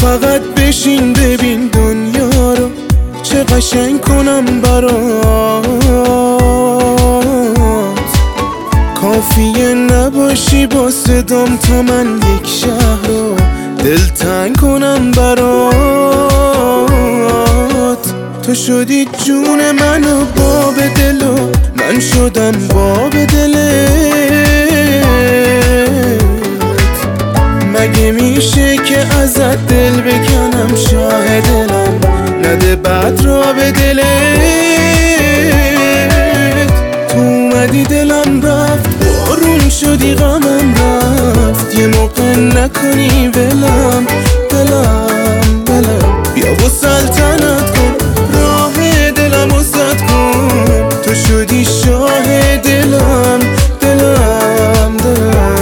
فقط بشین ببین دنیا رو چه قشنگ کنم برات. کافیه نباشی با صدام تا من یک شهر رو دلتنگ کنم برات. تو شدی جون من و باب دل و من شدم باب دلت. مگه میشه که ازت دل بکنم شاه دلم نده بعد را به دلت. تو اومدی دلم رفت بارون شدی غمم رفت. یه موقع نکنی ولم دلم دلم بیا و سلطنت کن راه دلم و زد کن. تو شدی شاه دلم دلم دلم.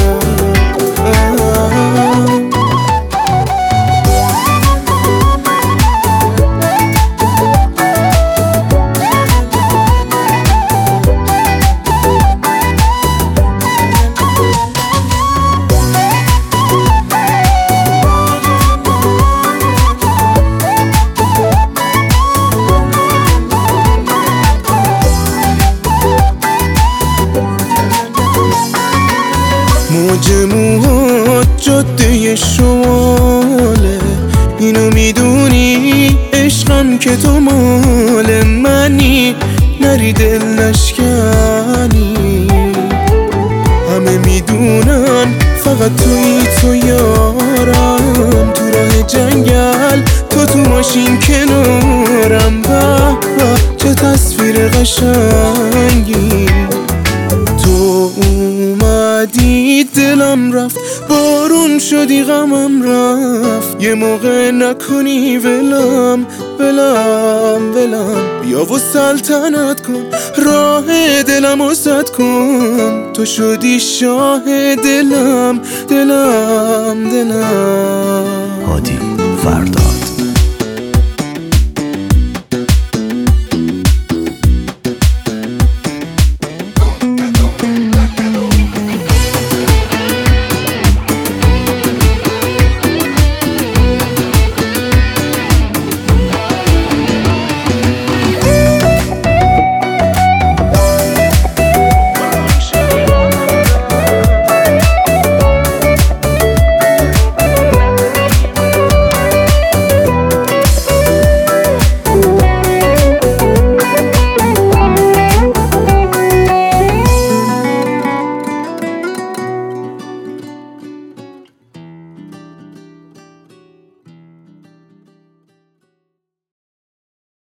موج موهات جاده شماله اینو میدونی عشقم که تو مال منی نری دل نشکنی. همه میدونن فقط تویی تو یارم. تو راه جنگل تو ماشین کنارم. به چه تصویر قشنگی. تو اومدی دلم رفت بارون شدی غمم رفت. یه موقع نکنی ولم ولم ولم بیا و سلطنت کن راه دلم و زد کن. تو شدی شاه دلم دلم دلم. هادی فردا